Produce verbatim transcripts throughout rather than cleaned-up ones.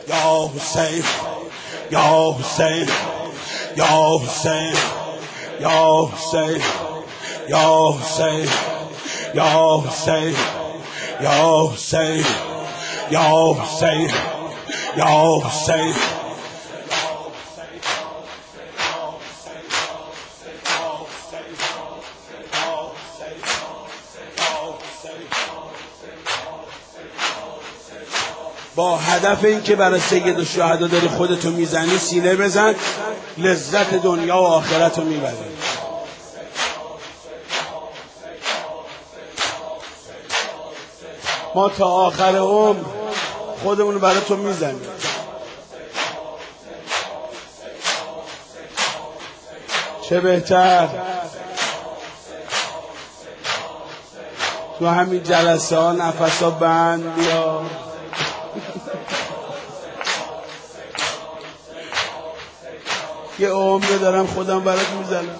یا حسین یا حسین یا حسین یا حسین یا حسین یا حسین یا حسین یا حسین یا حسین با هدف این که برای سید الشهدا داری خودتو میزنی سینه بزن، لذت دنیا و آخرت رو میبری. ما تا آخر عمر خودمون برای تو میزنیم. چه بهتر تو همین جلسه ها نفس ها بند بیا. یه عمر دارم خودم برات میزنم.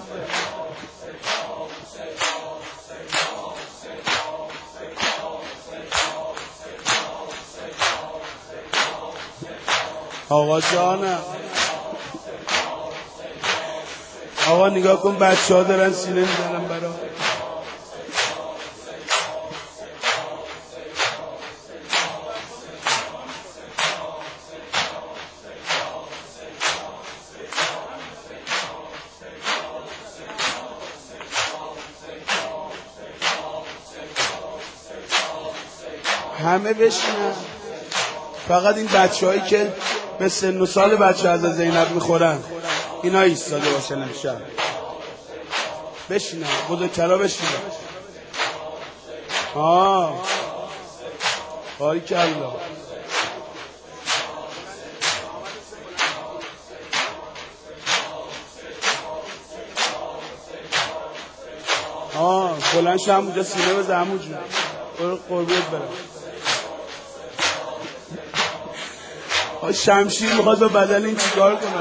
آقا جانم، آقا نگاه کن بچه ها دارن سینه میزنن برا. همه بشینن، فقط این بچه هایی که به سن و سال بچه از زینب میخورن اینا ایستاده باشن امشب. بشینن، بزرگترا بشینن. آه باریکالله. آه بلند شو همونجا سینه بزن همونجا. برو قربونت برم. شمشیر میخواد به بدن این چیکار کنه؟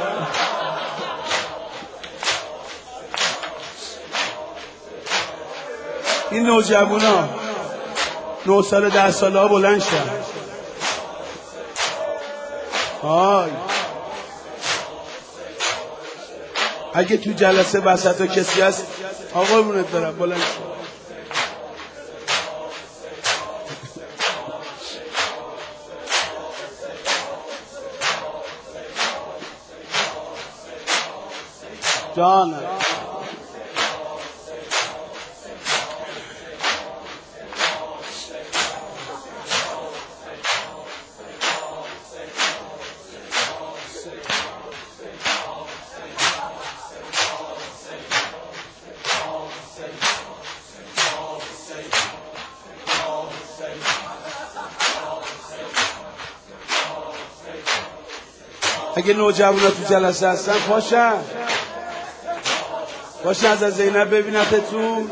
این نوجوونا نه سال ده ساله ها بلند شن. های اگه تو جلسه وسط ها کسی هست آقا بونت برم بلند شن. جانم اگه نوجوانا تو جلسه هستن پاشن باشه از زینب ببینتتون.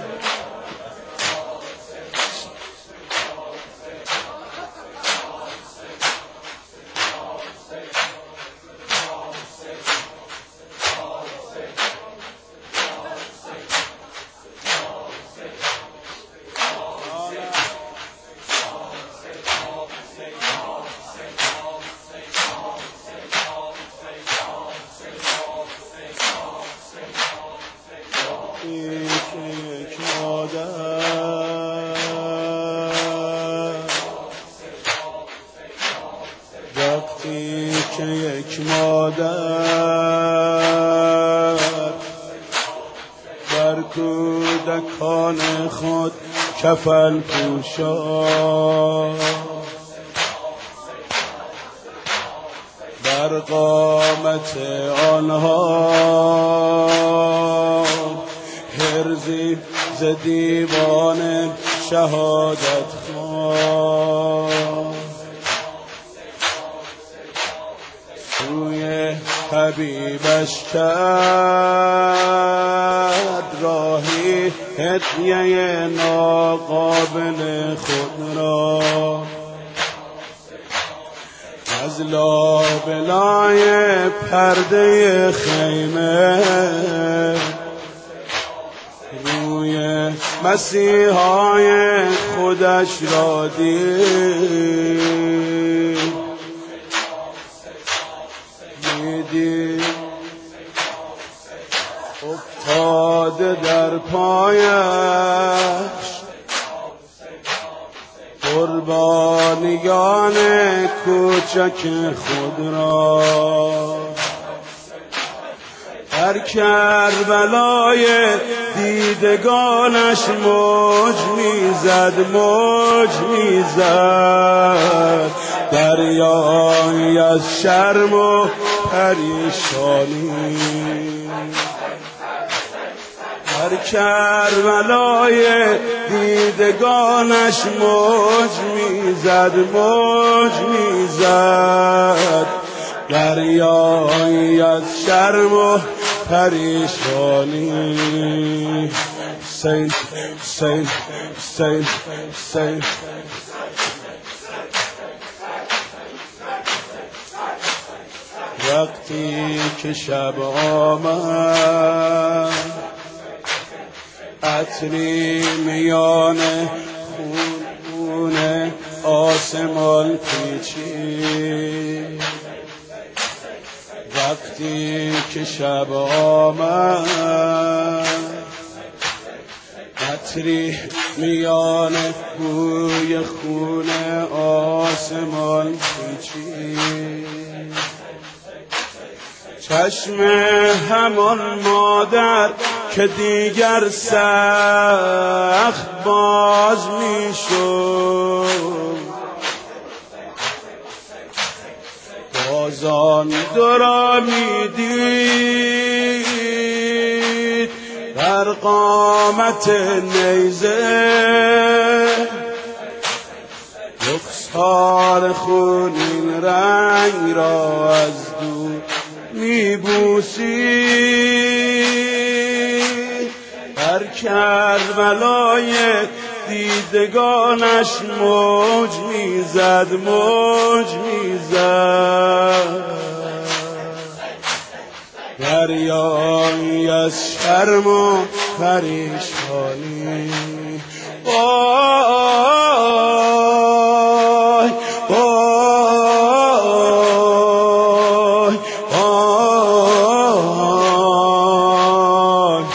وقتی که یک مادر بر کودکان خود کفل پوشان بر قامت آنها هرزی ز دیوان شهادت خوان سوی حبیبش کرد راهی هدیه ناقابل خود را از لابلای پرده خیمه روی مسیحای خودش را دید باده در پایش، قربانیان کوچک خود را. در کربلای دیدگانش موج میزد موج میزد، دریایی از شرم و پریشانی. در کربلای دیدگانش موج میزد موج میزد، دریایی از شرم و پریشانی. حسین حسین حسین حسین وقتی که شب آمد، عطری میان خون آسمان پیچید. وقتی که شب آمد، عطری میان بوی خون آسمان پیچید. چشم همان مادر که دیگر سخت باز میشد، بازان دورا میدید در قامت نیزه. رخسار خونین رنگ را از دور میبوسید. در کربلای دیدگانش موج میزد موج میزد، دریایی از شرم و پریشانی. وای وای وای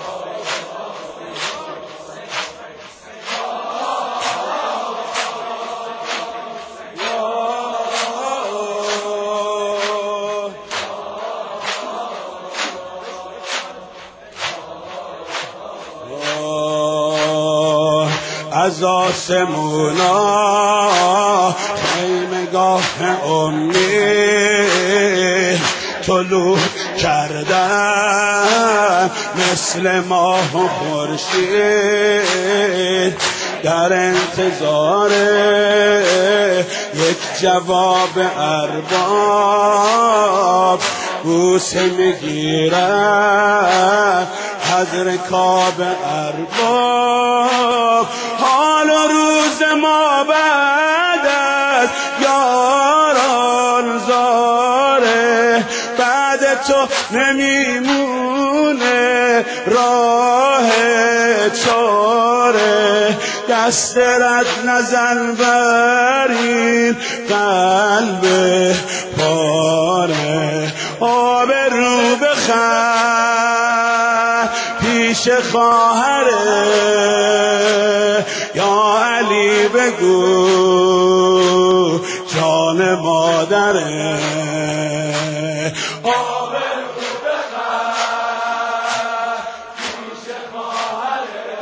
از آسمونا خیمگاه امید طلوع کردن مثل ماه و خورشید، در انتظار یک جواب ارباب بوسه میگیرد از رکاب ارباب. حال و روز ما بعد از یاران زاره، بعد تو نمیمونه راه چاره. دست رد نزن بر این قلب پاره، آب رو بخر پیش خواهره. یا علی بگو جان مادره، آب رو بخر پیش خواهره.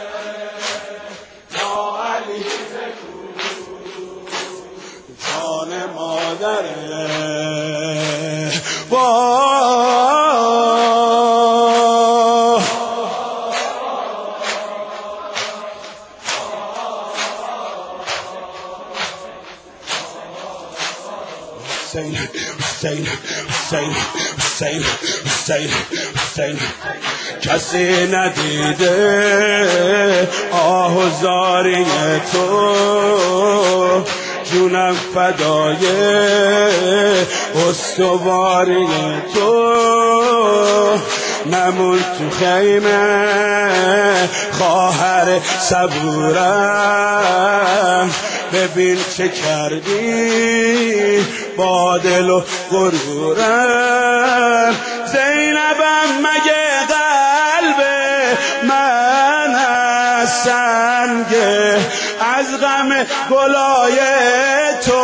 یا علی بگو جان مادره. حسین حسین حسین حسین حسین حسین کسی ندیده آه و زاری تو، جونم فدای استواری تو. نمون تو خیمه خواهر صبورم، ببین چه کردی با دل و غرورم. زینبم مگه قلب سنگه از غم گلای تو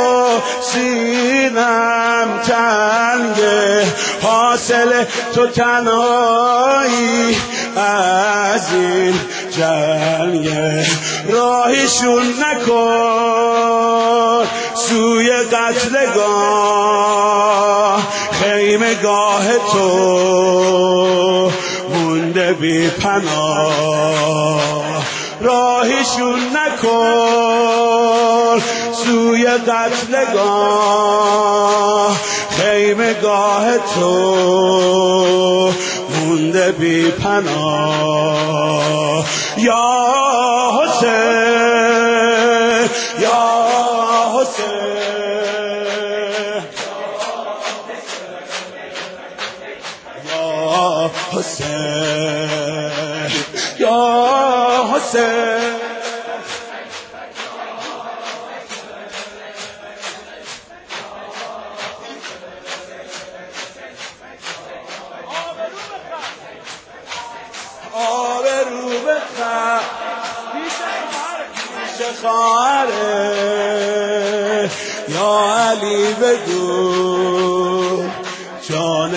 سینم تنگه حاصل تو تنهایی از این جنگه راهشون نکن سوی قتلگاه خیمه گاه تو مونده بی پناه راهشون نکن سوی قتلگاه خیمه گاه تو مونده بی پناه یا حسین یا حسین یا حسین یا حسین آبرو بخر پیش خواهره یا علی بگو جان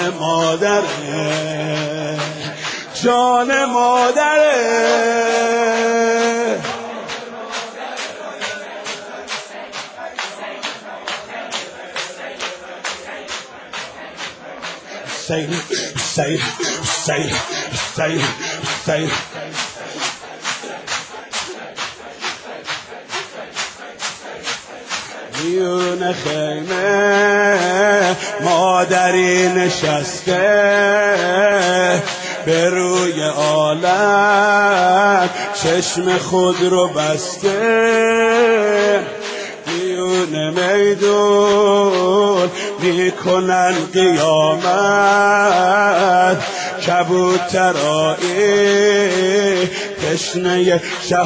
مادره جان مادره حسین حسین حسین حسین حسین میون خیمه مادری نشسته به روی عالم چشم خود رو بسته میون میدون میکنن قیامت کبوترایی تشنه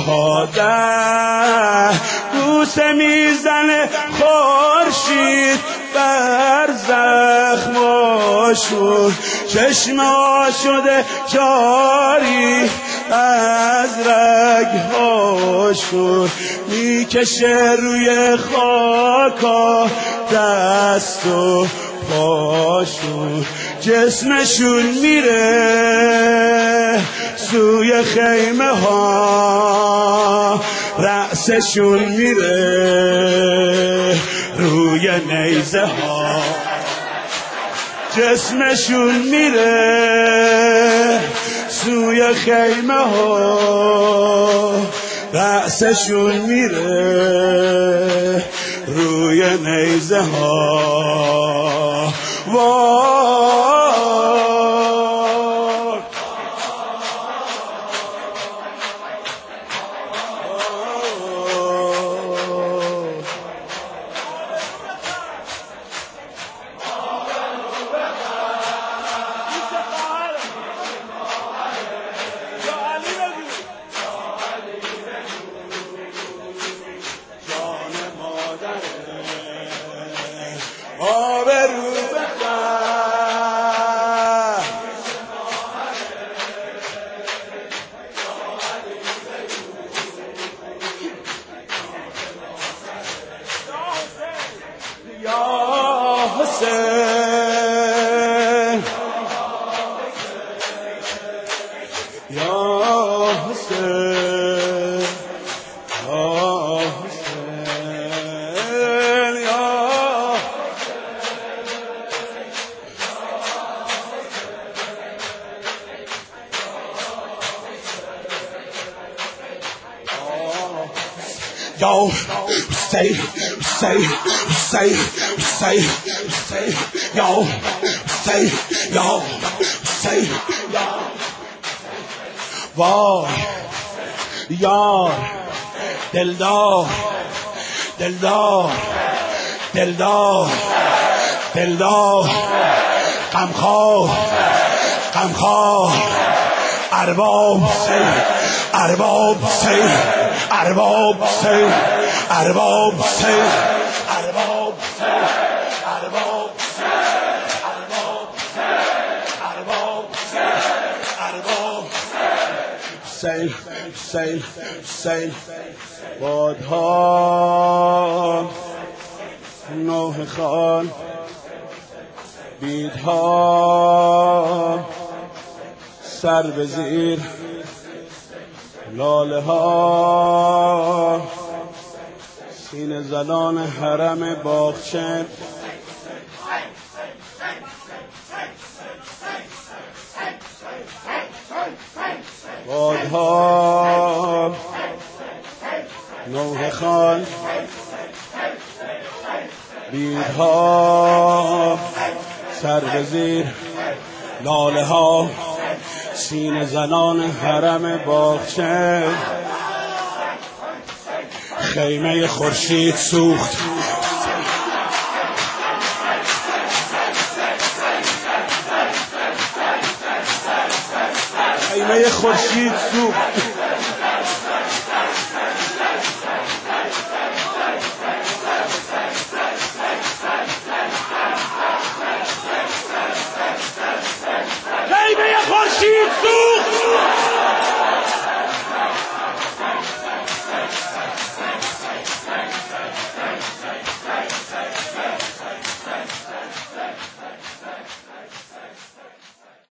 شهادت بوسه میزنه خورشید بر زخماشون چشم شده جاری از رگهاشون میکشه روی خاکا دست و پاشون جسمشون میره سوی خیمه ها رأسشون میره روی نیزه ها جسمشون میره سوی خیمه ها رأسشون میره روی نیزه ها وای آبرو بخر یا حسین یا حسین یا حسین یا Yo, say, say, say, say, say, yo, say, yo, say, yo. وای یار دلدار دلدار دلدار دلدار غمخوار غمخوار ارباب سی ارباب سی ارباب سی ارباب سی ارباب سی ارباب سی ارباب سی ارباب سی ارباب سی سیل سیل بادها نوح خان بیدها سر به زیر لاله ها سینه زنان حرم باغچه بادها نوح خان بیدها سر به زیر لاله ها سینه زنان حرم باغچه خیمه خورشید سوخت خیمه خورشید سوخت